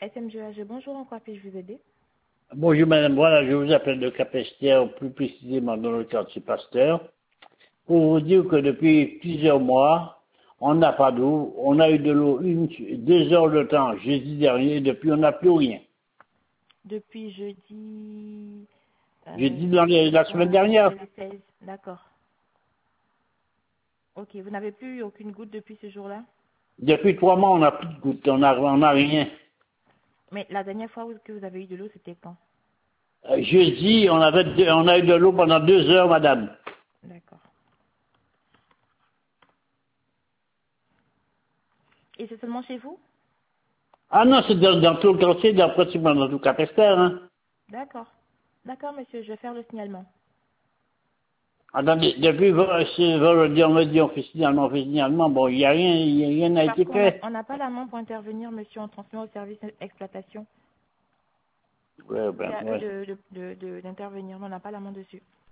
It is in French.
SMGAG, bonjour, en quoi puis-je vous aider? Bonjour madame, voilà, je vous appelle de Capesterre, plus précisément dans le quartier Pasteur, pour vous dire que depuis plusieurs mois, on n'a pas d'eau, on a eu de l'eau 2 heures de temps jeudi dernier, et depuis on n'a plus rien. Depuis jeudi Jeudi la semaine dernière, le 16, d'accord. Ok, vous n'avez plus aucune goutte depuis ce jour-là? depuis 3 mois on n'a plus de gouttes, on n'a rien. Mais la dernière fois que vous avez eu de l'eau, c'était quand? Jeudi, on a eu de l'eau pendant 2 heures madame. D'accord. Et c'est seulement chez vous? Ah non, c'est dans tout le quartier, pratiquement dans tout Capesterre, hein. D'accord. D'accord, monsieur, je vais faire le signalement. Attendez, depuis vendredi, on me dit on fait signalement, bon, rien n'a Parce été qu'on fait. on n'a pas la main pour intervenir, monsieur, on transmet au service d'exploitation. Ouais, C'est ben, à eux ouais. d'intervenir, mais on n'a pas la main dessus.